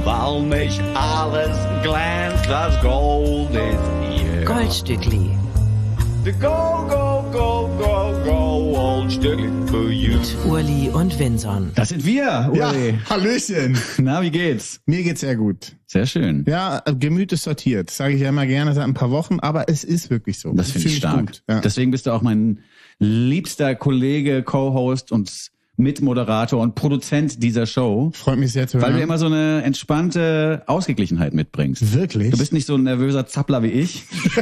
weil mich alles glänzt, das Gold ist hier. Goldstückli. The Gold, Gold, Gold, Gold, Goldstückli für you. Mit Urli und Vinson. Das sind wir, Uli. Ja, Hallöchen. Na, wie geht's? Mir geht's sehr gut. Sehr schön. Ja, Gemüt ist sortiert. Sage ich ja immer gerne seit ein paar Wochen, aber es ist wirklich so. Das finde ich stark. Gut. Ja. Deswegen bist du auch mein liebster Kollege, Co-Host und Mitmoderator und Produzent dieser Show. Freut mich sehr zu hören. Weil du immer so eine entspannte Ausgeglichenheit mitbringst. Wirklich? Du bist nicht so ein nervöser Zappler wie ich,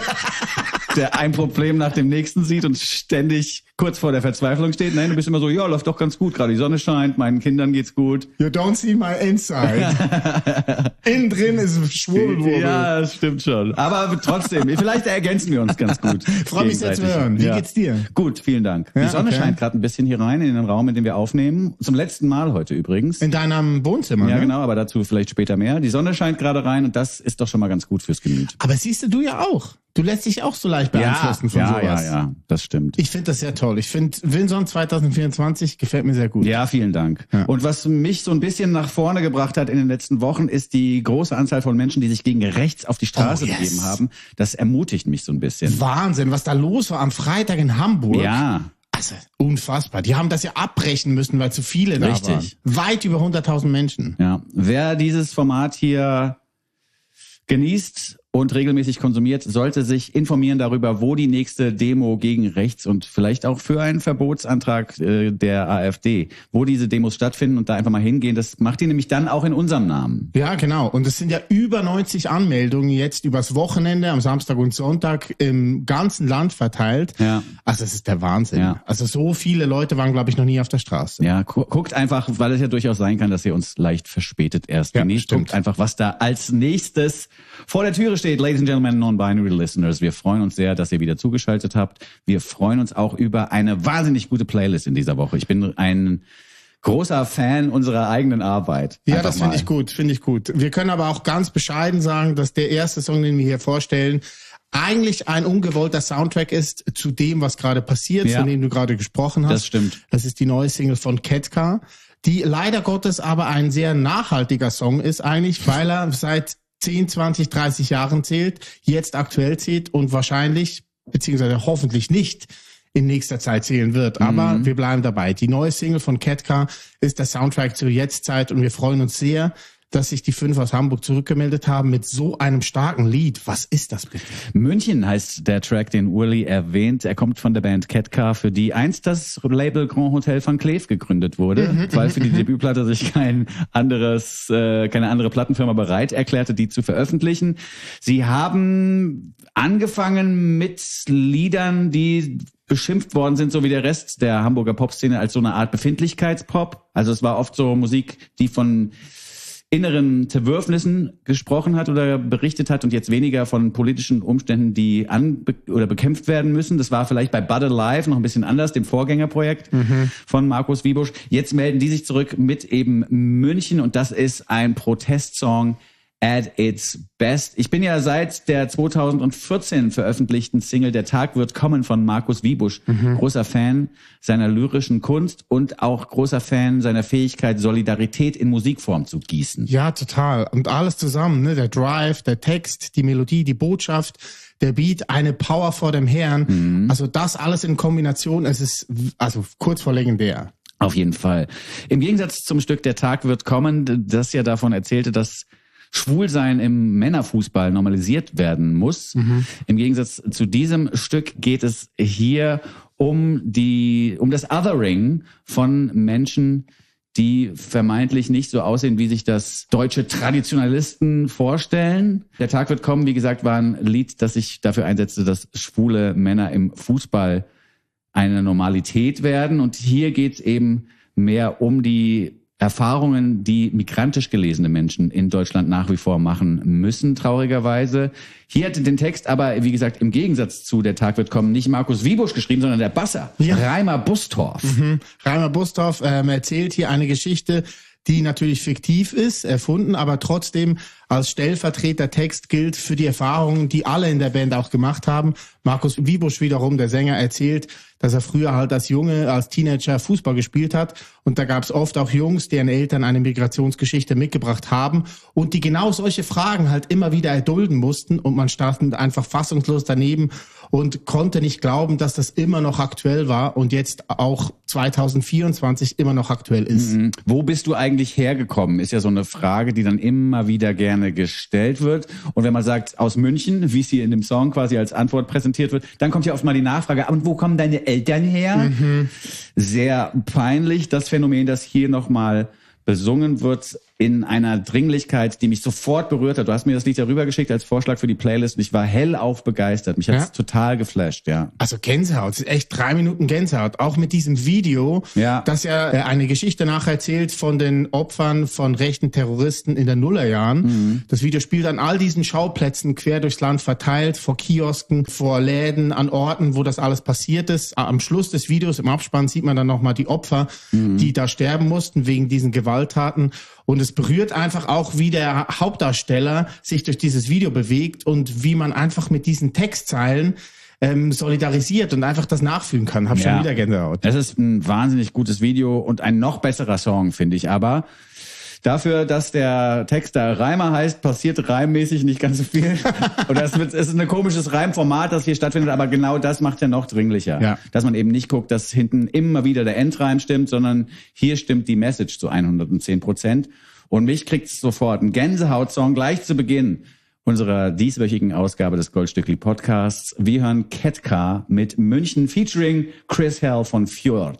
der ein Problem nach dem nächsten sieht und ständig kurz vor der Verzweiflung steht. Nein, du bist immer so, ja, läuft doch ganz gut, gerade die Sonne scheint, meinen Kindern geht's gut. You don't see my inside. Innen drin ist Schwurbelwurbel. Ja, das stimmt schon. Aber trotzdem, vielleicht ergänzen wir uns ganz gut. Freut mich sehr zu hören. Wie geht's dir? Gut, vielen Dank. Ja, die Sonne okay. scheint gerade ein bisschen hier rein in den Raum, in dem wir aufnehmen. Zum letzten Mal heute übrigens. In deinem Wohnzimmer, Ja, ne? genau, aber dazu vielleicht später mehr. Die Sonne scheint gerade rein und das ist doch schon mal ganz gut fürs Gemüt. Aber siehst du ja auch. Du lässt dich auch so leicht beeinflussen von sowas. Ja, das stimmt. Ich finde das sehr toll. Ich finde Vinson 2024 gefällt mir sehr gut. Ja, vielen Dank. Ja. Und was mich so ein bisschen nach vorne gebracht hat in den letzten Wochen, ist die große Anzahl von Menschen, die sich gegen rechts auf die Straße begeben haben. Das ermutigt mich so ein bisschen. Wahnsinn, was da los war am Freitag in Hamburg. Ja. Also unfassbar. Die haben das ja abbrechen müssen, weil zu viele da waren. Richtig. Weit über 100.000 Menschen. Ja. Wer dieses Format hier genießt und regelmäßig konsumiert, sollte sich informieren darüber, wo die nächste Demo gegen rechts und vielleicht auch für einen Verbotsantrag der AfD, wo diese Demos stattfinden und da einfach mal hingehen. Das macht die nämlich dann auch in unserem Namen. Ja, genau. Und es sind ja über 90 Anmeldungen jetzt übers Wochenende, am Samstag und Sonntag im ganzen Land verteilt. Ja. Also es ist der Wahnsinn. Ja. Also so viele Leute waren, glaube ich, noch nie auf der Straße. Ja, guckt einfach, weil es ja durchaus sein kann, dass ihr uns leicht verspätet erst Ja, genießt. stimmt. Guckt einfach, was da als nächstes vor der Türe steht. Ladies and Gentlemen, Non-Binary Listeners, wir freuen uns sehr, dass ihr wieder zugeschaltet habt. Wir freuen uns auch über eine wahnsinnig gute Playlist in dieser Woche. Ich bin ein großer Fan unserer eigenen Arbeit. Ja, Einfach das finde mal. ich gut, finde ich gut. Wir können aber auch ganz bescheiden sagen, dass der erste Song, den wir hier vorstellen, eigentlich ein ungewollter Soundtrack ist zu dem, was gerade passiert, Ja. von dem du gerade gesprochen hast. Das stimmt. Das ist die neue Single von Ketka, die leider Gottes aber ein sehr nachhaltiger Song ist eigentlich, weil er seit 10, 20, 30 Jahren zählt, jetzt aktuell zählt und wahrscheinlich, beziehungsweise hoffentlich nicht in nächster Zeit zählen wird. Aber wir bleiben dabei. Die neue Single von Ketka ist der Soundtrack zur Jetztzeit und wir freuen uns sehr, dass sich die 5 aus Hamburg zurückgemeldet haben mit so einem starken Lied. Was ist das bitte? München heißt der Track, den Urli erwähnt. Er kommt von der Band Ketka, für die einst das Label Grand Hotel van Cleef gegründet wurde, weil für die Debütplatte sich keine andere Plattenfirma bereit erklärte, die zu veröffentlichen. Sie haben angefangen mit Liedern, die beschimpft worden sind, so wie der Rest der Hamburger Popszene, als so eine Art Befindlichkeitspop. Also es war oft so Musik, die von inneren Zerwürfnissen gesprochen hat oder berichtet hat und jetzt weniger von politischen Umständen, die bekämpft werden müssen. Das war vielleicht bei Bud Alive noch ein bisschen anders, dem Vorgängerprojekt von Markus Wiebusch. Jetzt melden die sich zurück mit eben München und das ist ein Protestsong at its best. Ich bin ja seit der 2014 veröffentlichten Single Der Tag wird kommen von Markus Wiebusch großer Fan seiner lyrischen Kunst und auch großer Fan seiner Fähigkeit, Solidarität in Musikform zu gießen. Ja, total. Und alles zusammen, ne? Der Drive, der Text, die Melodie, die Botschaft, der Beat, eine Power vor dem Herrn. Also das alles in Kombination, es ist also kurz vor legendär. Auf jeden Fall. Im Gegensatz zum Stück Der Tag wird kommen, das ja davon erzählte, dass Schwulsein im Männerfußball normalisiert werden muss. Im Gegensatz zu diesem Stück geht es hier um das Othering von Menschen, die vermeintlich nicht so aussehen, wie sich das deutsche Traditionalisten vorstellen. Der Tag wird kommen, wie gesagt, war ein Lied, das sich dafür einsetzte, dass schwule Männer im Fußball eine Normalität werden. Und hier geht es eben mehr um die Erfahrungen, die migrantisch gelesene Menschen in Deutschland nach wie vor machen müssen, traurigerweise. Hier hat den Text aber, wie gesagt, im Gegensatz zu Der Tag wird kommen, nicht Markus Wiebusch geschrieben, sondern der Basser, Reimer Bustorff. Reimer Bustorff erzählt hier eine Geschichte, die natürlich fiktiv ist, erfunden, aber trotzdem als Stellvertretertext gilt für die Erfahrungen, die alle in der Band auch gemacht haben. Markus Wiebusch wiederum, der Sänger, erzählt, dass er früher halt als Junge, als Teenager Fußball gespielt hat. Und da gab es oft auch Jungs, deren Eltern eine Migrationsgeschichte mitgebracht haben und die genau solche Fragen halt immer wieder erdulden mussten. Und man stand einfach fassungslos daneben und konnte nicht glauben, dass das immer noch aktuell war und jetzt auch 2024 immer noch aktuell ist. Mhm. Wo bist du eigentlich hergekommen? Ist ja so eine Frage, die dann immer wieder gerne gestellt wird. Und wenn man sagt, aus München, wie es hier in dem Song quasi als Antwort präsentiert wird, dann kommt ja oft mal die Nachfrage, und wo kommen deine Eltern her? Sehr peinlich, das Phänomen, das hier nochmal besungen wird in einer Dringlichkeit, die mich sofort berührt hat. Du hast mir das Lied ja rübergeschickt als Vorschlag für die Playlist und ich war hellauf begeistert. Mich hat's total geflasht, ja. Also Gänsehaut, es ist echt 3 Minuten Gänsehaut. Auch mit diesem Video, das ja eine Geschichte nacherzählt von den Opfern von rechten Terroristen in den Nullerjahren. Das Video spielt an all diesen Schauplätzen quer durchs Land verteilt, vor Kiosken, vor Läden, an Orten, wo das alles passiert ist. Am Schluss des Videos, im Abspann, sieht man dann nochmal die Opfer, die da sterben mussten wegen diesen Gewalttaten. Und es berührt einfach auch, wie der Hauptdarsteller sich durch dieses Video bewegt und wie man einfach mit diesen Textzeilen solidarisiert und einfach das nachfühlen kann. Hab schon wieder Gänsehaut. Es ist ein wahnsinnig gutes Video und ein noch besserer Song, finde ich. Aber dafür, dass der Text da Reimer heißt, passiert reimmäßig nicht ganz so viel. Und es ist ein komisches Reimformat, das hier stattfindet, aber genau das macht ja noch dringlicher. Ja. Dass man eben nicht guckt, dass hinten immer wieder der Endreim stimmt, sondern hier stimmt die Message zu 110%. Und mich kriegt's sofort. Ein Gänsehaut-Song gleich zu Beginn unserer dieswöchigen Ausgabe des Goldstückli Podcasts. Wir hören Ketka mit München featuring Chris Hell von Fjord.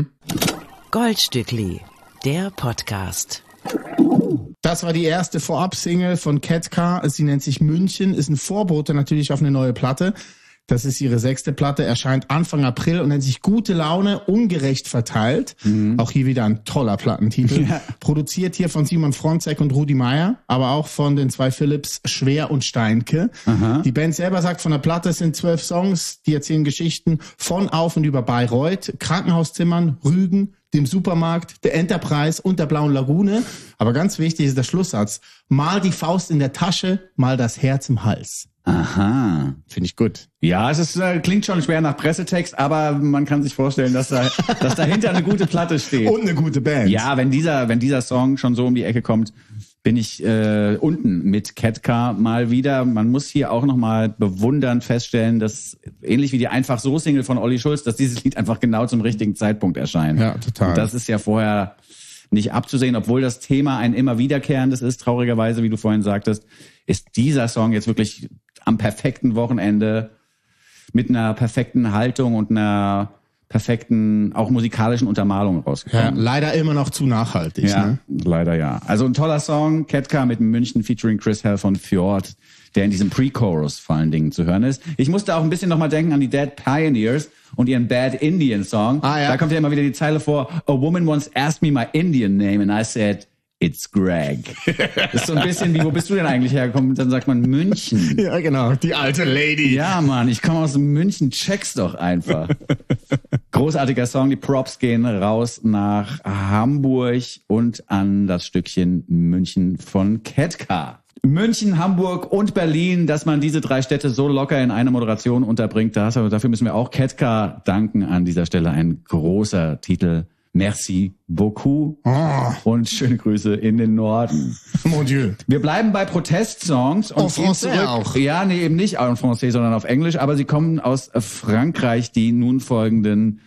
Goldstückli, der Podcast. Das war die erste Vorab-Single von Ketka. Sie nennt sich München, ist ein Vorbote natürlich auf eine neue Platte. Das ist ihre 6. Platte, erscheint Anfang April und nennt sich Gute Laune, ungerecht verteilt. Auch hier wieder ein toller Plattentitel. Ja. Produziert hier von Simon Fronzek und Rudi Meier, aber auch von den 2 Philips, Schwer und Steinke. Aha. Die Band selber sagt, von der Platte sind 12 Songs, die erzählen Geschichten von auf und über Bayreuth, Krankenhauszimmern, Rügen, dem Supermarkt, der Enterprise und der Blauen Lagune. Aber ganz wichtig ist der Schlusssatz. Mal die Faust in der Tasche, mal das Herz im Hals. Aha. Finde ich gut. Ja, es ist, klingt schon schwer nach Pressetext, aber man kann sich vorstellen, dass dahinter eine gute Platte steht. Und eine gute Band. Ja, wenn dieser Song schon so um die Ecke kommt, bin ich unten mit Ketka mal wieder. Man muss hier auch nochmal bewundernd feststellen, dass ähnlich wie die Einfach-So-Single von Olli Schulz, dass dieses Lied einfach genau zum richtigen Zeitpunkt erscheint. Ja, total. Und das ist ja vorher nicht abzusehen, obwohl das Thema ein immer wiederkehrendes ist, traurigerweise, wie du vorhin sagtest, ist dieser Song jetzt wirklich am perfekten Wochenende mit einer perfekten Haltung und einer perfekten, auch musikalischen Untermalung rausgekommen. Ja, leider immer noch zu nachhaltig. Ja, ne? Leider ja. Also ein toller Song, Ketka mit München featuring Chris Hell von Fjord, der in diesem Pre-Chorus vor allen Dingen zu hören ist. Ich musste auch ein bisschen nochmal denken an die Dead Pioneers und ihren Bad Indian Song. Da kommt ja immer wieder die Zeile vor, a woman once asked me my Indian name and I said, it's Greg. Das ist so ein bisschen wie, wo bist du denn eigentlich hergekommen? Und dann sagt man München. Ja, genau. Die alte Lady. Ja, Mann, ich komme aus München, check's doch einfach. Großartiger Song, die Props gehen raus nach Hamburg und an das Stückchen München von Ketka. München, Hamburg und Berlin, dass man diese 3 Städte so locker in eine Moderation unterbringt, dafür müssen wir auch Ketka danken an dieser Stelle. Ein großer Titel. Merci beaucoup und schöne Grüße in den Norden. Mon Dieu. Wir bleiben bei Protestsongs und gehen zurück. Auch. Ja, nee, eben nicht en français, sondern auf Englisch, aber sie kommen aus Frankreich, die nun folgenden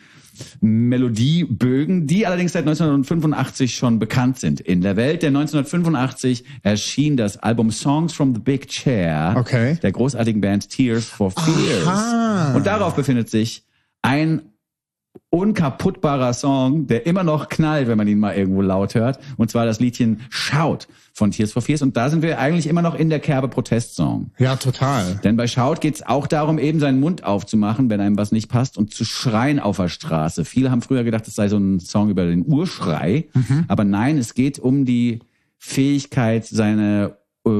Melodiebögen, die allerdings seit 1985 schon bekannt sind in der Welt. Denn 1985 erschien das Album Songs from the Big Chair der großartigen Band Tears for Fears. Aha. Und darauf befindet sich ein unkaputtbarer Song, der immer noch knallt, wenn man ihn mal irgendwo laut hört. Und zwar das Liedchen Shout von Tears for Fears. Und da sind wir eigentlich immer noch in der Kerbe Protestsong. Ja, total. Denn bei Shout geht's auch darum, eben seinen Mund aufzumachen, wenn einem was nicht passt und zu schreien auf der Straße. Viele haben früher gedacht, es sei so ein Song über den Urschrei. Aber nein, es geht um die Fähigkeit, seinen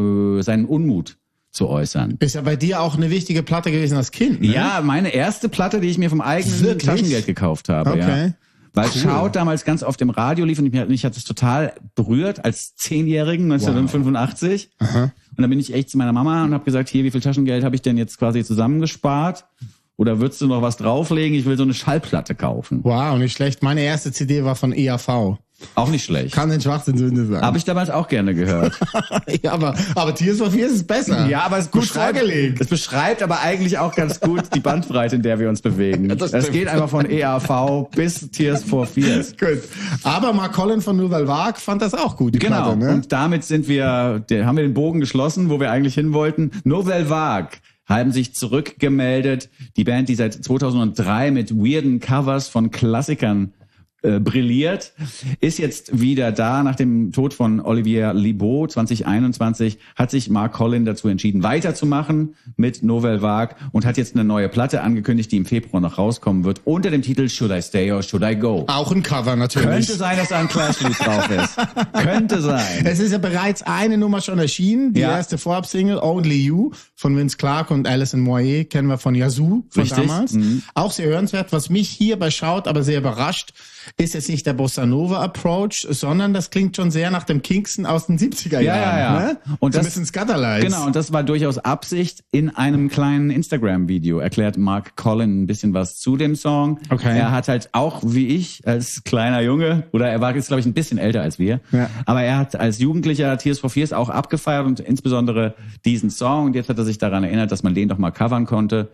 Unmut zu äußern. Ist ja bei dir auch eine wichtige Platte gewesen als Kind, ne? Ja, meine erste Platte, die ich mir vom eigenen Taschengeld gekauft habe. Okay. Ja. Weil Shout damals ganz oft im Radio lief und mich hat es total berührt als 10-Jährigen 1985. Wow. Und dann bin ich echt zu meiner Mama und habe gesagt, hier, wie viel Taschengeld habe ich denn jetzt quasi zusammengespart? Oder würdest du noch was drauflegen? Ich will so eine Schallplatte kaufen. Wow, nicht schlecht. Meine erste CD war von EAV. Auch nicht schlecht. Kann den Schwachsinn Sünde sein. Habe ich damals auch gerne gehört. Ja, aber Tears for Fears ist besser. Ja, aber es beschreibt aber eigentlich auch ganz gut die Bandbreite, in der wir uns bewegen. Es geht einfach von EAV bis Tears for Fears. Gut. Aber Mark Collin von Nouvelle Vague fand das auch gut, die Genau. Platte, ne? Und damit haben wir den Bogen geschlossen, wo wir eigentlich hin wollten. Nouvelle Vague haben sich zurückgemeldet. Die Band, die seit 2003 mit weirden Covers von Klassikern brilliert, ist jetzt wieder da. Nach dem Tod von Olivier Libaud 2021 hat sich Mark Collin dazu entschieden, weiterzumachen mit Nouvelle Vague und hat jetzt eine neue Platte angekündigt, die im Februar noch rauskommen wird, unter dem Titel Should I Stay or Should I Go? Auch ein Cover natürlich. Könnte sein, dass da ein Clash-Lied drauf ist. Könnte sein. Es ist ja bereits eine Nummer schon erschienen, die erste Vorab-Single Only You von Vince Clarke und Alison Moyet, kennen wir von Yazoo von Richtig. damals. Auch sehr hörenswert. Was mich hier bei Shout aber sehr überrascht, ist jetzt nicht der Bossa Nova Approach, sondern das klingt schon sehr nach dem Kingston aus den 70er Jahren. Ja. Ne? Und so ein das, bisschen Scatterlights. genau, und das war durchaus Absicht. In einem kleinen Instagram-Video erklärt Mark Collin ein bisschen was zu dem Song. Okay. Er hat halt auch, wie ich, als kleiner Junge, oder er war jetzt, glaube ich, ein bisschen älter als wir, aber er hat als Jugendlicher Tears for Fears auch abgefeiert und insbesondere diesen Song. Und jetzt hat er sich daran erinnert, dass man den doch mal covern könnte.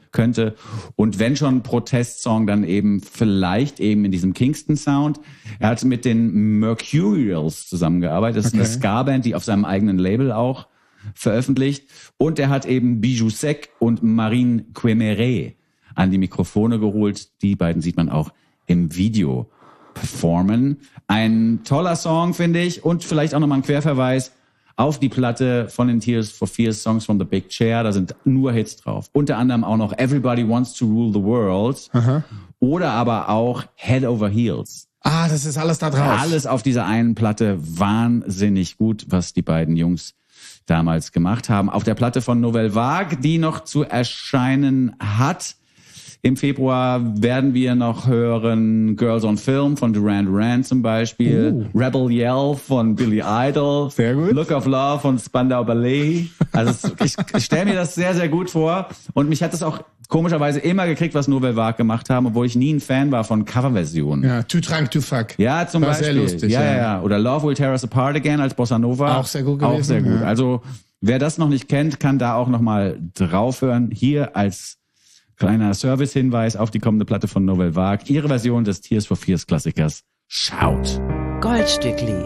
Und wenn schon Protestsong, dann eben vielleicht eben in diesem Kingston-Sound. Er hat mit den Mercurials zusammengearbeitet. Das ist eine Ska-Band, die auf seinem eigenen Label auch veröffentlicht. Und er hat eben Bijou Sec und Marine Quemeret an die Mikrofone geholt. Die beiden sieht man auch im Video performen. Ein toller Song, finde ich. Und vielleicht auch nochmal ein Querverweis auf die Platte von den Tears for Fears Songs from the Big Chair. Da sind nur Hits drauf. Unter anderem auch noch Everybody Wants to Rule the World. Oder aber auch Head Over Heels. Ah, das ist alles da drauf. Alles auf dieser einen Platte. Wahnsinnig gut, was die beiden Jungs damals gemacht haben. Auf der Platte von Nouvelle Vague, die noch zu erscheinen hat. Im Februar werden wir noch hören Girls on Film von Duran Duran zum Beispiel. Rebel Yell von Billy Idol. Sehr gut. Look of Love von Spandau Ballet. Also ich stelle mir das sehr, sehr gut vor. Und mich hat das auch komischerweise immer gekriegt, was Nouvelle Vague gemacht haben, obwohl ich nie ein Fan war von Coverversionen. Ja, Too Drunk to Fuck. Ja, zum War Beispiel. sehr lustig. Ja. Oder Love Will Tear Us Apart Again als Bossa Nova. Auch sehr gut gewesen. Auch sehr gut. Ja. Also wer das noch nicht kennt, kann da auch noch mal draufhören. Hier als kleiner Service-Hinweis auf die kommende Platte von Nouvelle Vague. Ihre Version des Tears for Fears Klassikers Shout. Goldstückli.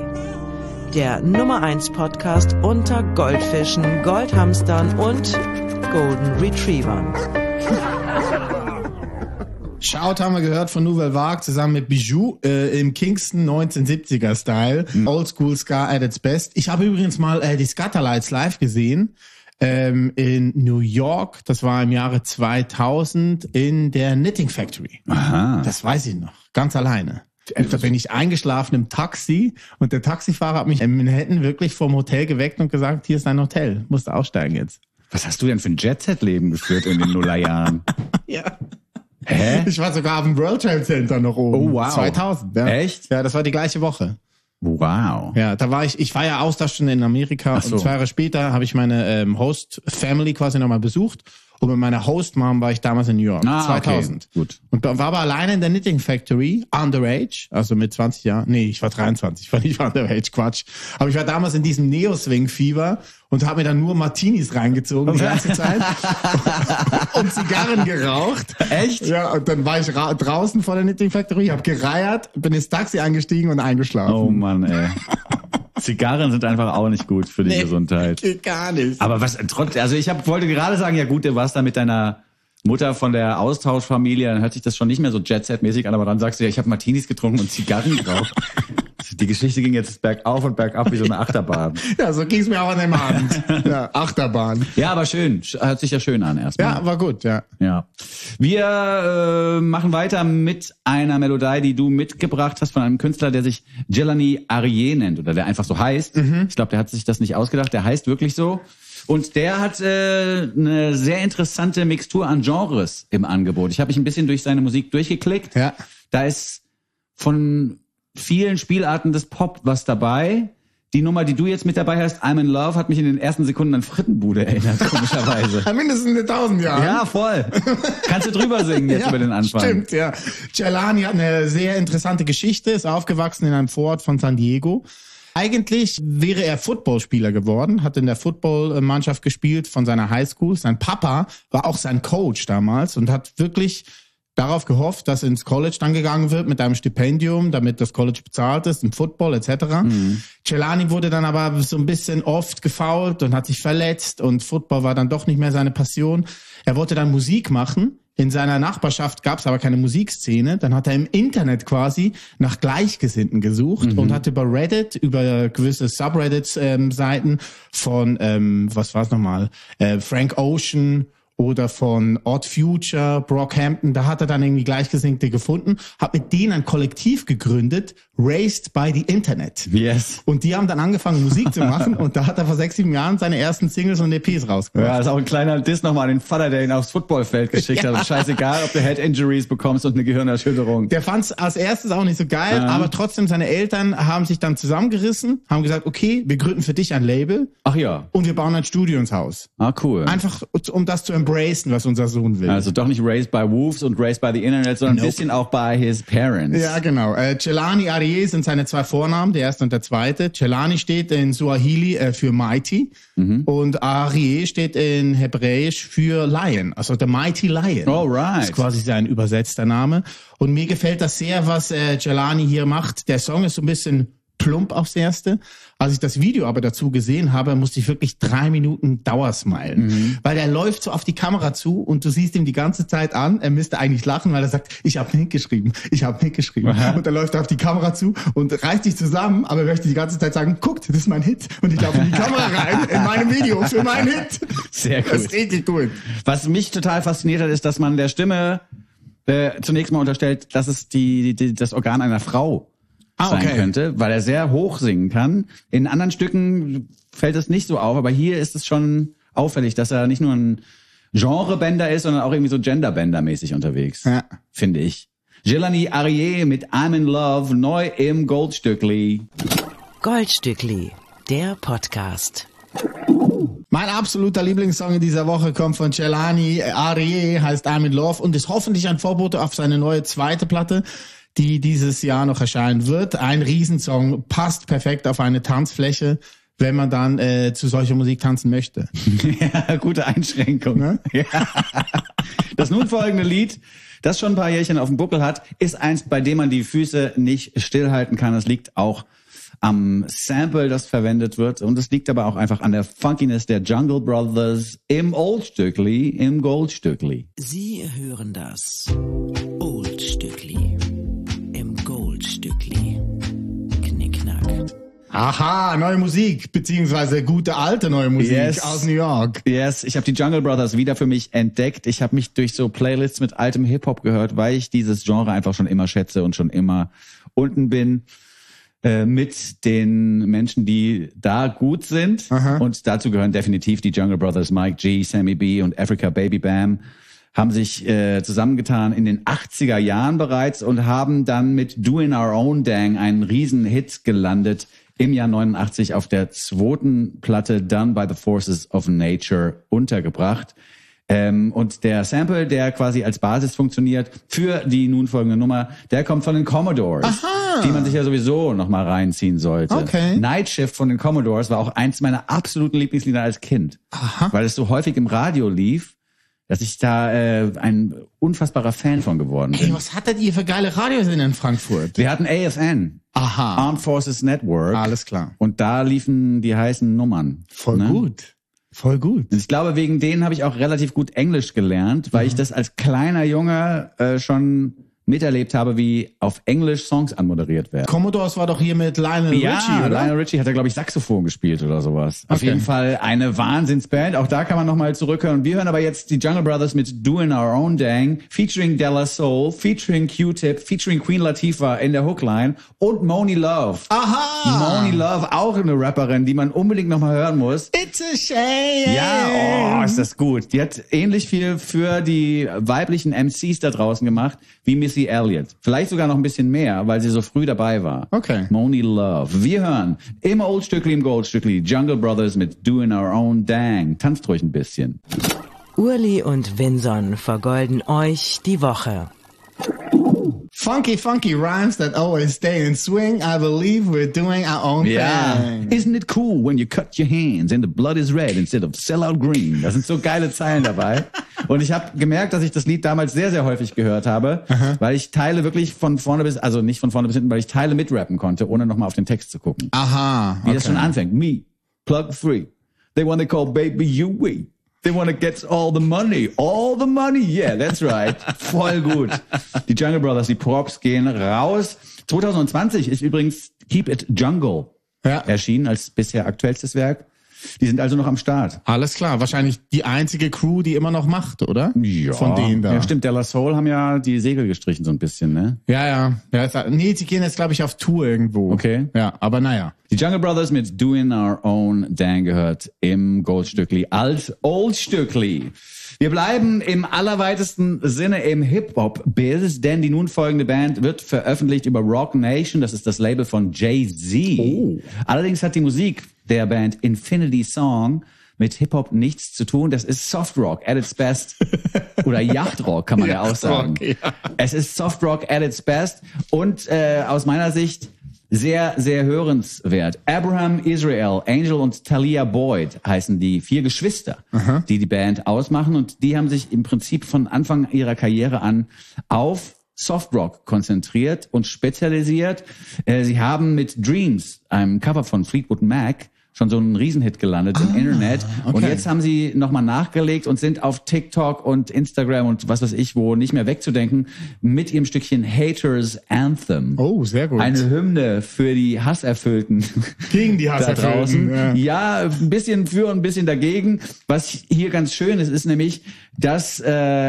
Der Nummer 1 Podcast unter Goldfischen, Goldhamstern und Golden Retrievern. Shout haben wir gehört von Nouvelle Vague zusammen mit Bijou im Kingston 1970er Style. Oldschool Ska at its best. Ich habe übrigens mal die Scatterlights live gesehen in New York. Das war im Jahre 2000 in der Knitting Factory. Aha. Das weiß ich noch. Ganz alleine. Da bin ich eingeschlafen im Taxi und der Taxifahrer hat mich in Manhattan wirklich vom Hotel geweckt und gesagt, hier ist dein Hotel, musst du aussteigen jetzt. Was hast du denn für ein Jet-Set-Leben geführt in den Nullerjahren? Ja. Hä? Ich war sogar auf dem World Trade Center noch oben. Oh, wow. 2000. Ja. Echt? Ja, das war die gleiche Woche. Wow. Ja, da war ich war ja Austauschstudent in Amerika Ach so. und 2 Jahre später habe ich meine Host-Family quasi nochmal besucht. Und mit meiner Host-Mom war ich damals in New York, 2000. Okay. Gut. Und war aber alleine in der Knitting Factory, underage, also mit 20 Jahren. Nee, ich war 23, ich war nicht underage, Quatsch. Aber ich war damals in diesem Neo-Swing-Fieber und habe mir dann nur Martinis reingezogen die ganze Zeit und Zigarren geraucht. Echt? Ja, und dann war ich draußen vor der Knitting Factory, habe gereiert, bin ins Taxi eingestiegen und eingeschlafen. Oh Mann, ey. Zigarren sind einfach auch nicht gut für die Gesundheit. Geht gar nicht. Aber also ich wollte gerade sagen, ja gut, du warst da mit deiner Mutter von der Austauschfamilie, dann hört sich das schon nicht mehr so Jet-Set-mäßig an, aber dann sagst du ja, ich habe Martinis getrunken und Zigarren geraucht. Die Geschichte ging jetzt bergauf und bergab wie so eine Achterbahn. Ja, so ging es mir auch an dem Abend. Ja, Achterbahn. Ja, aber schön. Hört sich ja schön an erstmal. Ja, war gut, ja. Ja. Wir machen weiter mit einer Melodie, die du mitgebracht hast von einem Künstler, der sich Jelani Arie nennt oder der einfach so heißt. Ich glaube, der hat sich das nicht ausgedacht. Der heißt wirklich so. Und der hat eine sehr interessante Mixtur an Genres im Angebot. Ich habe mich ein bisschen durch seine Musik durchgeklickt. Ja. Da ist von vielen Spielarten des Pop was dabei. die Nummer, die du jetzt mit dabei hast, I'm in Love, hat mich in den ersten Sekunden an Frittenbude erinnert, komischerweise. Mindestens 1000 Jahre. Ja, voll. Kannst du drüber singen jetzt über den Anfang? Stimmt, ja. Jelani hat eine sehr interessante Geschichte, ist aufgewachsen in einem Vorort von San Diego. Eigentlich wäre er Footballspieler geworden, hat in der Footballmannschaft gespielt von seiner Highschool. Sein Papa war auch sein Coach damals und hat wirklich darauf gehofft, dass ins College dann gegangen wird mit einem Stipendium, damit das College bezahlt ist, im Football etc. Jelani wurde dann aber so ein bisschen oft gefoult und hat sich verletzt und Football war dann doch nicht mehr seine Passion. Er wollte dann Musik machen. In seiner Nachbarschaft gab es aber keine Musikszene. Dann hat er im Internet quasi nach Gleichgesinnten gesucht und hat über Reddit, über gewisse Subreddit-Seiten von, was war es nochmal, Frank Ocean oder von Odd Future, Brockhampton, da hat er dann irgendwie Gleichgesinnte gefunden, hat mit denen ein Kollektiv gegründet, Raised by the Internet. Yes. Und die haben dann angefangen, Musik zu machen und da hat er vor 6-7 Jahren seine ersten Singles und EPs rausgebracht. Ja, das ist auch ein kleiner Diss nochmal an den Vater, der ihn aufs Footballfeld geschickt hat. Scheißegal, ob du Head Injuries bekommst und eine Gehirnerschütterung. Der fand es als erstes auch nicht so geil, aber trotzdem seine Eltern haben sich dann zusammengerissen, haben gesagt, okay, wir gründen für dich ein Label. Ach ja. Und wir bauen ein Studio ins Haus. Ah, cool. Einfach, um das zu embracen, was unser Sohn will. Also doch nicht raised by wolves und raised by the Internet, sondern ein bisschen auch by his parents. Ja, genau. Jelani Arié sind seine zwei Vornamen, der erste und der zweite. Jelani steht in Suahili für Mighty und Arié steht in Hebräisch für Lion, also the Mighty Lion. Alright. Das ist quasi sein übersetzter Name. Und mir gefällt das sehr, was Jelani hier macht. Der Song ist so ein bisschen plump aufs Erste. Als ich das Video aber dazu gesehen habe, musste ich wirklich 3 Minuten Dauersmilen. Weil er läuft so auf die Kamera zu und du siehst ihm die ganze Zeit an, er müsste eigentlich lachen, weil er sagt, ich habe mitgeschrieben. Und er läuft auf die Kamera zu und reißt sich zusammen, aber er möchte die ganze Zeit sagen, guckt, das ist mein Hit. Und ich laufe in die Kamera rein, in meinem Video, für meinen Hit. Sehr gut. Das ist richtig gut. Was mich total fasziniert hat, ist, dass man der Stimme zunächst mal unterstellt, dass es das Organ einer Frau sein könnte, weil er sehr hoch singen kann. In anderen Stücken fällt es nicht so auf, aber hier ist es schon auffällig, dass er nicht nur ein Genrebender ist, sondern auch irgendwie so Genderbender-mäßig unterwegs, finde ich. Jelani Arié mit I'm in Love, neu im Goldstückli. Goldstückli, der Podcast. Mein absoluter Lieblingssong in dieser Woche kommt von Jelani Arié, heißt I'm in Love und ist hoffentlich ein Vorbote auf seine neue zweite Platte, die dieses Jahr noch erscheinen wird. Ein Riesensong, passt perfekt auf eine Tanzfläche, wenn man dann zu solcher Musik tanzen möchte. Ja, gute Einschränkung. Ne? Ja. Das nun folgende Lied, das schon ein paar Jährchen auf dem Buckel hat, ist eins, bei dem man die Füße nicht stillhalten kann. Das liegt auch am Sample, das verwendet wird. Und es liegt aber auch einfach an der Funkiness der Jungle Brothers im Oldstückli, im Goldstückli. Sie hören das Oldstückli im Goldstückli. Knickknack. Aha, neue Musik, beziehungsweise gute alte neue Musik aus New York. Yes, ich habe die Jungle Brothers wieder für mich entdeckt. Ich habe mich durch so Playlists mit altem Hip-Hop gehört, weil ich dieses Genre einfach schon immer schätze und schon immer unten bin mit den Menschen, die da gut sind. Aha. Und dazu gehören definitiv die Jungle Brothers, Mike G, Sammy B und Africa Baby Bam, haben sich zusammengetan in den 80er Jahren bereits und haben dann mit Doing Our Own Dang einen riesen Hit gelandet im Jahr 89 auf der 2. Platte Done by the Forces of Nature untergebracht. Und der Sample, der quasi als Basis funktioniert für die nun folgende Nummer, der kommt von den Commodores, die man sich ja sowieso noch mal reinziehen sollte. Okay. Night Shift von den Commodores war auch eins meiner absoluten Lieblingslieder als Kind, weil es so häufig im Radio lief, dass ich da ein unfassbarer Fan von geworden bin. Ey, was hattet ihr für geile Radiosender in Frankfurt? Wir hatten AFN, Armed Forces Network. Alles klar. Und da liefen die heißen Nummern. Voll gut. Voll gut. Ich glaube, wegen denen habe ich auch relativ gut Englisch gelernt, weil ich das als kleiner Junge schon miterlebt habe, wie auf Englisch Songs anmoderiert werden. Commodores war doch hier mit Lionel Richie, oder? Lionel Richie hat da, glaube ich, Saxophon gespielt oder sowas. Auf jeden Fall eine Wahnsinnsband. Auch da kann man nochmal zurückhören. Wir hören aber jetzt die Jungle Brothers mit Doing Our Own Dang, featuring Della Soul, featuring Q-Tip, featuring Queen Latifah in der Hookline und Monie Love. Aha! Monie Love, auch eine Rapperin, die man unbedingt nochmal hören muss. It's a shame. Ja, ist das gut. Die hat ähnlich viel für die weiblichen MCs da draußen gemacht wie Missy Elliott. Vielleicht sogar noch ein bisschen mehr, weil sie so früh dabei war. Okay. Moni Love. Wir hören im Oldstückli, im Goldstückli Jungle Brothers mit Doing Our Own Dang. Tanzt ruhig ein bisschen. Urli und Vinson vergolden euch die Woche. Funky, funky rhymes that always stay in swing. I believe we're doing our own thing. Isn't it cool when you cut your hands and the blood is red instead of sellout green? Da sind so geile Zeilen dabei. Und ich habe gemerkt, dass ich das Lied damals sehr, sehr häufig gehört habe, weil ich Teile wirklich von vorne bis, also nicht von vorne bis hinten, weil ich Teile mitrappen konnte, ohne nochmal auf den Text zu gucken. Aha. Wie das schon anfängt. Me, plug free. They want to call baby you we. They want to get all the money. All the money. Yeah, that's right. Voll gut. Die Jungle Brothers, die Props gehen raus. 2020 ist übrigens Keep It Jungle erschienen als bisher aktuellstes Werk. Die sind also noch am Start. Alles klar. Wahrscheinlich die einzige Crew, die immer noch macht, oder? Ja. Von denen da. Ja, stimmt. De La Soul haben ja die Segel gestrichen so ein bisschen, ne? Ja. Nee, sie gehen jetzt, glaube ich, auf Tour irgendwo. Okay. Ja, aber naja. Die Jungle Brothers mit Doing Our Own Dang gehört im Goldstückli als Oldstückli. Wir bleiben im allerweitesten Sinne im Hip-Hop-Biz, denn die nun folgende Band wird veröffentlicht über Rock Nation. Das ist das Label von Jay-Z. Oh. Allerdings hat die Musik der Band Infinity Song mit Hip-Hop nichts zu tun. Das ist Softrock at its best. Oder Yachtrock kann man ja auch sagen. Ja. Es ist Softrock at its best und aus meiner Sicht sehr, sehr hörenswert. Abraham, Israel, Angel und Talia Boyd heißen die 4 Geschwister, die Band ausmachen. Und die haben sich im Prinzip von Anfang ihrer Karriere an auf Softrock konzentriert und spezialisiert. Sie haben mit Dreams, einem Cover von Fleetwood Mac, schon so einen Riesenhit gelandet im Internet. Okay. Und jetzt haben sie nochmal nachgelegt und sind auf TikTok und Instagram und was weiß ich wo nicht mehr wegzudenken mit ihrem Stückchen Haters Anthem. Oh, sehr gut. Eine Hymne für die Hasserfüllten. Gegen die da Hasserfüllten, draußen. Ja, ein bisschen für und ein bisschen dagegen. Was hier ganz schön ist nämlich, dass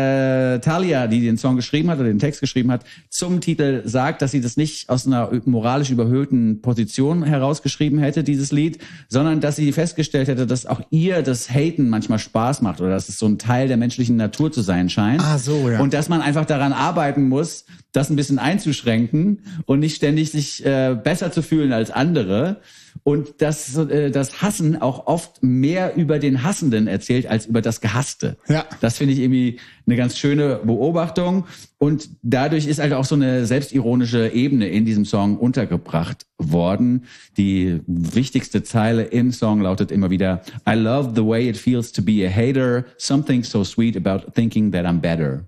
Talia, die den Song geschrieben hat oder den Text geschrieben hat, zum Titel sagt, dass sie das nicht aus einer moralisch überhöhten Position herausgeschrieben hätte, dieses Lied, sondern dass sie festgestellt hätte, dass auch ihr das Haten manchmal Spaß macht oder dass es so ein Teil der menschlichen Natur zu sein scheint. Ah, so, ja. Und dass man einfach daran arbeiten muss, das ein bisschen einzuschränken und nicht ständig sich besser zu fühlen als andere. Und dass das Hassen auch oft mehr über den Hassenden erzählt als über das Gehasste. Ja. Das finde ich irgendwie eine ganz schöne Beobachtung. Und dadurch ist halt auch so eine selbstironische Ebene in diesem Song untergebracht worden. Die wichtigste Zeile im Song lautet immer wieder: I love the way it feels to be a hater. Something so sweet about thinking that I'm better.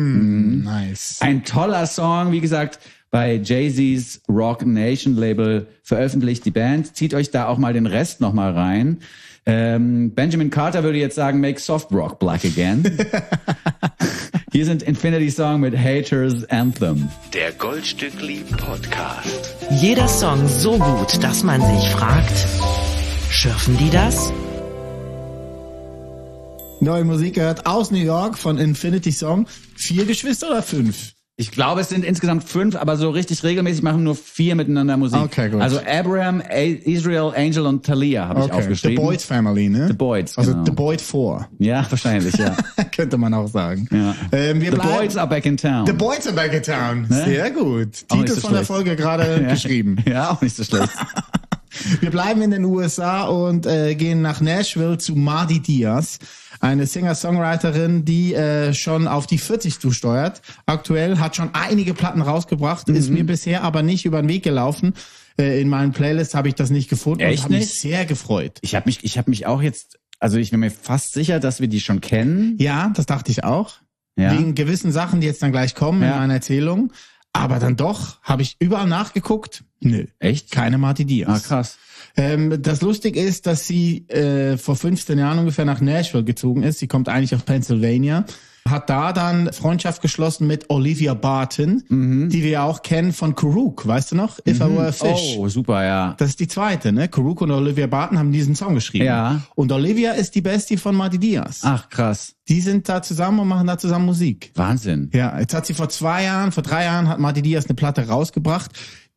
Nice. Ein toller Song, wie gesagt, bei Jay-Z's Rock Nation Label veröffentlicht die Band. Zieht euch da auch mal den Rest noch mal rein. Benjamin Carter würde jetzt sagen, make soft rock black again. Hier sind Infinity Song mit Haters Anthem. Der Goldstückli Podcast. Jeder Song so gut, dass man sich fragt, schürfen die das? Neue Musik gehört aus New York von Infinity Song. 4 Geschwister oder 5? Ich glaube, es sind insgesamt 5, aber so richtig regelmäßig machen nur 4 miteinander Musik. Okay, gut. Also Abraham, Israel, Angel und Talia habe ich aufgeschrieben. The Boyd Family, ne? The Boyds, Also genau. The Boyd 4. Ja, wahrscheinlich, ja. Könnte man auch sagen. Ja. Wir The bleiben- Boys are back in town. The Boys are back in town. Ne? Sehr gut. Auch nicht Titel so von der schlecht. Folge gerade geschrieben. Ja, auch nicht so schlecht. Wir bleiben in den USA und gehen nach Nashville zu Mardi Diaz, eine Singer-Songwriterin, die schon auf die 40 zusteuert. Aktuell hat schon einige Platten rausgebracht, ist mir bisher aber nicht über den Weg gelaufen. In meinen Playlists habe ich das nicht gefunden Echt und habe mich nicht? sehr gefreut. Ich habe mich auch jetzt, also ich bin mir fast sicher, dass wir die schon kennen. Ja, das dachte ich auch. Ja. Wegen gewissen Sachen, die jetzt dann gleich kommen Ja. in meiner Erzählung. Aber dann doch, habe ich überall nachgeguckt. Nö. Echt? Keine Mardi Diaz. Ah, krass. Das Lustige ist, dass sie vor 15 Jahren ungefähr nach Nashville gezogen ist. Sie kommt eigentlich aus Pennsylvania. Hat da dann Freundschaft geschlossen mit Olivia Barton, die wir ja auch kennen von Kuruk, weißt du noch? If I Were a Fish. Oh, super, ja. Das ist die zweite, ne? Kuruk und Olivia Barton haben diesen Song geschrieben. Ja. Und Olivia ist die Bestie von Mardi Diaz. Ach, krass. Die sind da zusammen und machen da zusammen Musik. Wahnsinn. Ja, jetzt hat sie vor 3 Jahren hat Mardi Diaz eine Platte rausgebracht,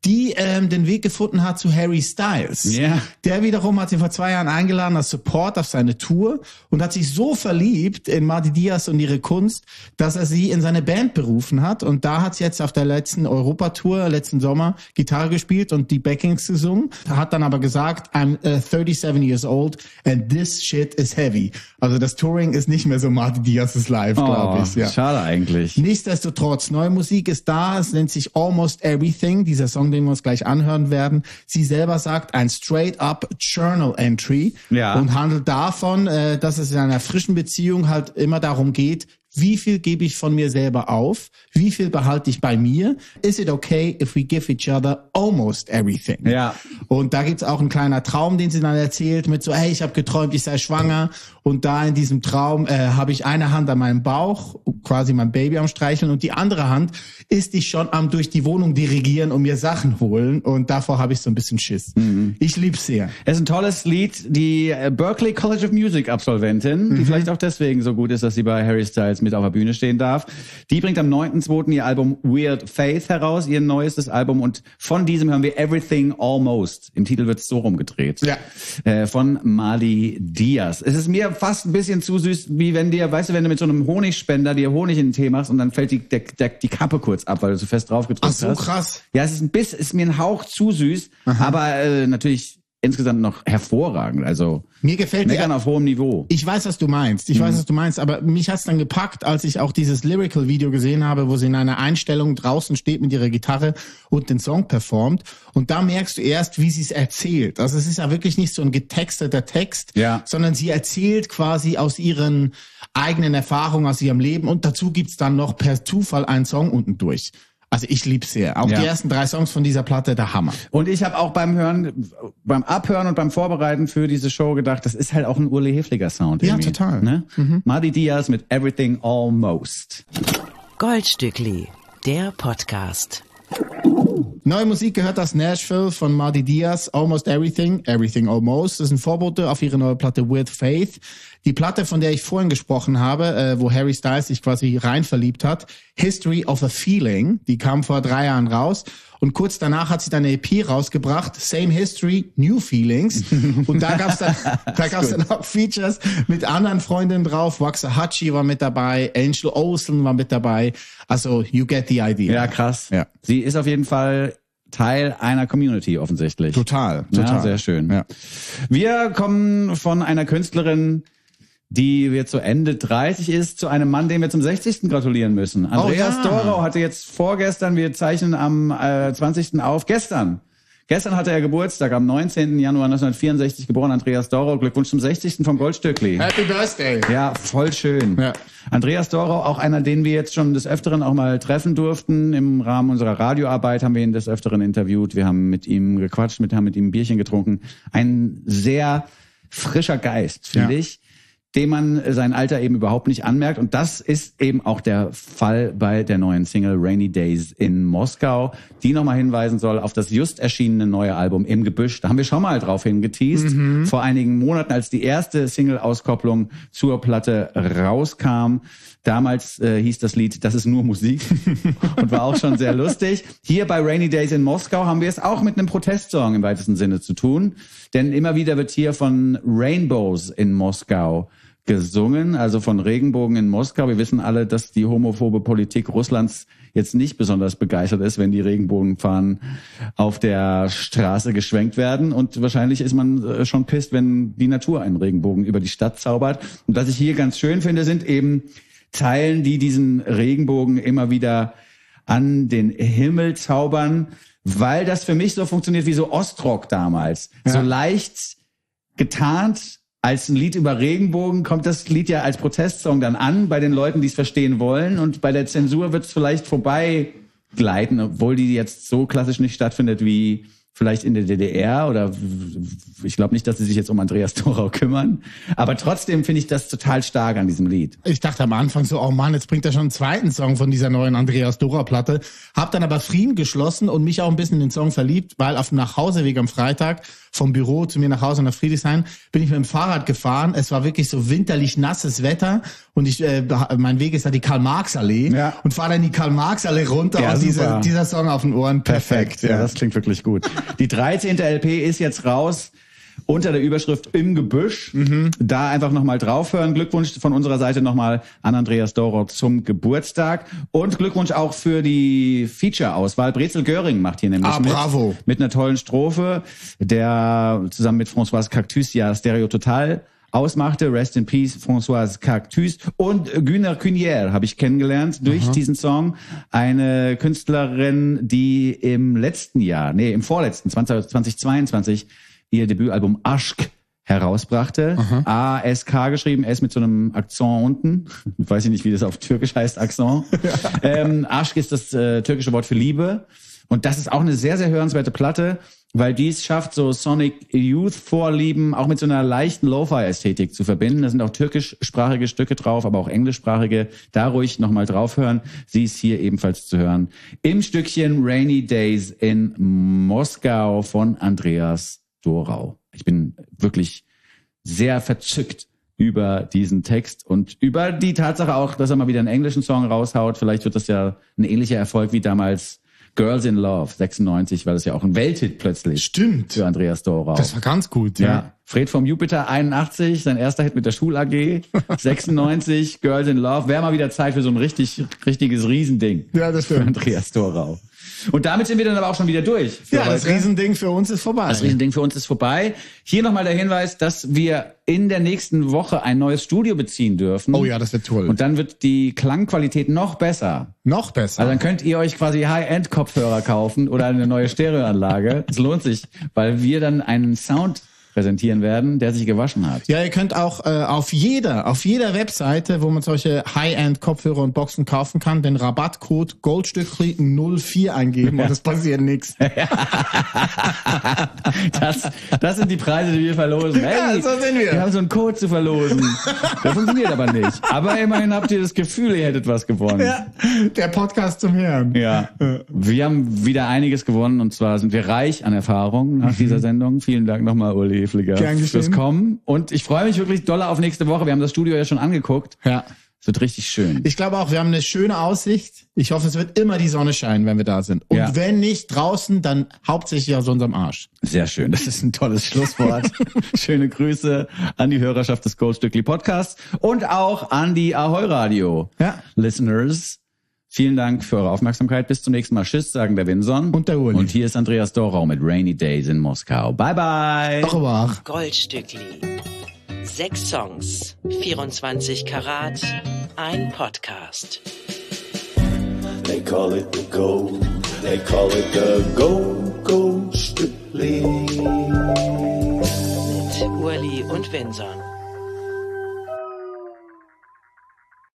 die den Weg gefunden hat zu Harry Styles. Ja. Der wiederum hat sie vor 2 Jahren eingeladen als Support auf seine Tour und hat sich so verliebt in Madi Diaz und ihre Kunst, dass er sie in seine Band berufen hat. Und da hat sie jetzt auf der letzten Europatour, letzten Sommer, Gitarre gespielt und die Backings gesungen. Hat dann aber gesagt, I'm 37 years old and this shit is heavy. Also das Touring ist nicht mehr so Madi Diaz's Live, glaube ich. Ja. Schade eigentlich. Nichtsdestotrotz, neue Musik ist da. Es nennt sich Almost Everything, dieser Song, den wir uns gleich anhören werden. Sie selber sagt ein straight-up Journal Entry und handelt davon, dass es in einer frischen Beziehung halt immer darum geht, wie viel gebe ich von mir selber auf? Wie viel behalte ich bei mir? Is it okay if we give each other almost everything? Ja. Und da gibt's auch einen kleinen Traum, den sie dann erzählt mit so, hey, ich habe geträumt, ich sei schwanger. Und da in diesem Traum habe ich eine Hand an meinem Bauch, quasi mein Baby am Streicheln. Und die andere Hand ist ich schon am durch die Wohnung dirigieren und mir Sachen holen. Und davor habe ich so ein bisschen Schiss. Ich lieb's sehr. Es ist ein tolles Lied. Die Berklee College of Music Absolventin, die vielleicht auch deswegen so gut ist, dass sie bei Harry Styles mit auf der Bühne stehen darf. Die bringt am 9.2. ihr Album Weird Faith heraus, ihr neuestes Album. Und von diesem hören wir Everything Almost. Im Titel wird es so rumgedreht. Ja. Von Madi Diaz. Es ist mir fast ein bisschen zu süß, wie wenn dir, weißt du, wenn du mit so einem Honigspender dir Honig in den Tee machst und dann fällt die Kappe kurz ab, weil du so fest drauf gedrückt hast. Ach so, krass. Ja, es ist mir ein Hauch zu süß, aber natürlich insgesamt noch hervorragend. Also mir gefällt meckern auf hohem Niveau. Ich weiß, was du meinst. Aber mich hat's dann gepackt, als ich auch dieses Lyrical-Video gesehen habe, wo sie in einer Einstellung draußen steht mit ihrer Gitarre und den Song performt. Und da merkst du erst, wie sie es erzählt. Also es ist ja wirklich nicht so ein getexteter Text, sondern sie erzählt quasi aus ihren eigenen Erfahrungen, aus ihrem Leben. Und dazu gibt's dann noch per Zufall einen Song unten durch. Also ich lieb's sehr. Auch die ersten 3 Songs von dieser Platte, der Hammer. Und ich habe auch beim Abhören und beim Vorbereiten für diese Show gedacht, das ist halt auch ein Uli Hefliger Sound. Ja, total. Ne? Madi Diaz mit Everything Almost. Goldstückli, der Podcast. Neue Musik gehört aus Nashville von Madi Diaz, Almost Everything, Everything Almost. Das ist ein Vorbote auf ihre neue Platte Weird Faith. Die Platte, von der ich vorhin gesprochen habe, wo Harry Styles sich quasi rein verliebt hat, History of a Feeling, die kam vor 3 Jahren raus. Und kurz danach hat sie dann eine EP rausgebracht, Same History, New Feelings. Und da gab's dann auch Features mit anderen Freundinnen drauf. Waxahachie war mit dabei, Angel Olsen war mit dabei. Also, you get the idea. Ja, krass. Ja. Sie ist auf jeden Fall Teil einer Community offensichtlich. Total. Ja, sehr schön. Ja. Wir kommen von einer Künstlerin, die jetzt so Ende 30 ist, zu einem Mann, dem wir zum 60. gratulieren müssen. Andreas Dorau hatte jetzt vorgestern, wir zeichnen am 20. auf, gestern hatte er Geburtstag, am 19. Januar 1964 geboren, Andreas Dorau. Glückwunsch zum 60. vom Goldstückli. Happy Birthday. Ja, voll schön. Ja. Andreas Dorau, auch einer, den wir jetzt schon des Öfteren auch mal treffen durften. Im Rahmen unserer Radioarbeit haben wir ihn des Öfteren interviewt. Wir haben mit ihm gequatscht, haben mit ihm ein Bierchen getrunken. Ein sehr frischer Geist, finde ich, dem man sein Alter eben überhaupt nicht anmerkt. Und das ist eben auch der Fall bei der neuen Single Rainy Days in Moskau, die nochmal hinweisen soll auf das just erschienene neue Album Im Gebüsch. Da haben wir schon mal drauf hingeteast, vor einigen Monaten, als die erste Single-Auskopplung zur Platte rauskam. Damals hieß das Lied, das ist nur Musik und war auch schon sehr lustig. Hier bei Rainy Days in Moskau haben wir es auch mit einem Protestsong im weitesten Sinne zu tun. Denn immer wieder wird hier von Rainbows in Moskau gesungen, also von Regenbogen in Moskau. Wir wissen alle, dass die homophobe Politik Russlands jetzt nicht besonders begeistert ist, wenn die Regenbogenfahnen auf der Straße geschwenkt werden. Und wahrscheinlich ist man schon pisst, wenn die Natur einen Regenbogen über die Stadt zaubert. Und was ich hier ganz schön finde, sind eben Zeilen, die diesen Regenbogen immer wieder an den Himmel zaubern, weil das für mich so funktioniert wie so Ostrock damals. Ja. So leicht getarnt als ein Lied über Regenbogen kommt das Lied ja als Protestsong dann an bei den Leuten, die es verstehen wollen. Und bei der Zensur wird es vielleicht vorbeigleiten, obwohl die jetzt so klassisch nicht stattfindet wie vielleicht in der DDR oder ich glaube nicht, dass sie sich jetzt um Andreas Dorau kümmern. Aber trotzdem finde ich das total stark an diesem Lied. Ich dachte am Anfang so, oh Mann, jetzt bringt er schon einen zweiten Song von dieser neuen Andreas Dorau-Platte. Hab dann aber Frieden geschlossen und mich auch ein bisschen in den Song verliebt, weil auf dem Nachhauseweg am Freitag vom Büro zu mir nach Hause nach Friedrichshain bin ich mit dem Fahrrad gefahren. Es war wirklich so winterlich nasses Wetter und mein Weg ist da die Karl-Marx-Allee und fahre dann die Karl-Marx-Allee runter und dieser Song auf den Ohren. Perfekt. Ja, das klingt wirklich gut. Die 13. LP ist jetzt raus unter der Überschrift Im Gebüsch. Da einfach nochmal draufhören. Glückwunsch von unserer Seite nochmal an Andreas Dorau zum Geburtstag und Glückwunsch auch für die Feature-Auswahl. Brezel Göring macht hier nämlich bravo. Mit einer tollen Strophe, der zusammen mit Françoise Cactus ja Stereo Total ausmachte. Rest in Peace, Françoise Cactus. Und Güner Cunière habe ich kennengelernt durch diesen Song. Eine Künstlerin, die im vorletzten, 2022, ihr Debütalbum Aschk herausbrachte. A-S-K geschrieben, S mit so einem Akzent unten. Weiß ich nicht, wie das auf Türkisch heißt, Akzent. Aschk ist das türkische Wort für Liebe. Und das ist auch eine sehr, sehr hörenswerte Platte, weil dies schafft, so Sonic Youth-Vorlieben auch mit so einer leichten Lo-Fi-Ästhetik zu verbinden. Da sind auch türkischsprachige Stücke drauf, aber auch englischsprachige. Da ruhig nochmal draufhören. Sie ist hier ebenfalls zu hören. Im Stückchen Rainy Days in Moskau von Andreas Dorau. Ich bin wirklich sehr verzückt über diesen Text und über die Tatsache auch, dass er mal wieder einen englischen Song raushaut. Vielleicht wird das ja ein ähnlicher Erfolg wie damals Girls in Love, 96, war das ja auch ein Welthit plötzlich. Stimmt. Für Andreas Dorau. Das war ganz gut, ja. Fred vom Jupiter, 81, sein erster Hit mit der Schul-AG. 96, Girls in Love. Wäre mal wieder Zeit für so ein richtiges Riesending. Ja, das stimmt. Für Andreas Dorau. Und damit sind wir dann aber auch schon wieder durch. Ja, das Riesending für uns ist vorbei. Das Riesending für uns ist vorbei. Hier nochmal der Hinweis, dass wir in der nächsten Woche ein neues Studio beziehen dürfen. Oh ja, das wird toll. Und dann wird die Klangqualität noch besser. Noch besser? Also dann könnt ihr euch quasi High-End-Kopfhörer kaufen oder eine neue Stereoanlage. Es lohnt sich, weil wir dann einen Sound präsentieren werden, der sich gewaschen hat. Ja, ihr könnt auch auf jeder Webseite, wo man solche High-End-Kopfhörer und Boxen kaufen kann, den Rabattcode Goldstückli 04 eingeben und es passiert nichts. Das sind die Preise, die wir verlosen. Hey, ja, so sind wir. Wir haben so einen Code zu verlosen. Der funktioniert aber nicht. Aber immerhin habt ihr das Gefühl, ihr hättet was gewonnen. Ja, der Podcast zum Hören. Ja, wir haben wieder einiges gewonnen und zwar sind wir reich an Erfahrung nach dieser Sendung. Vielen Dank nochmal, Uli Flieger, fürs Kommen. Und ich freue mich wirklich doll auf nächste Woche. Wir haben das Studio ja schon angeguckt. Ja. Es wird richtig schön. Ich glaube auch, wir haben eine schöne Aussicht. Ich hoffe, es wird immer die Sonne scheinen, wenn wir da sind. Und wenn nicht draußen, dann hauptsächlich aus unserem Arsch. Sehr schön. Das ist ein tolles Schlusswort. Schöne Grüße an die Hörerschaft des Goldstückli Podcasts und auch an die Ahoi Radio Listeners. Vielen Dank für eure Aufmerksamkeit. Bis zum nächsten Mal. Tschüss, sagen der Winson. Und der Uli. Und hier ist Andreas Dorau mit Rainy Days in Moskau. Bye, bye. Au revoir. Goldstückli. 6 Songs, 24 Karat, ein Podcast. They call it the gold. They call it the gold.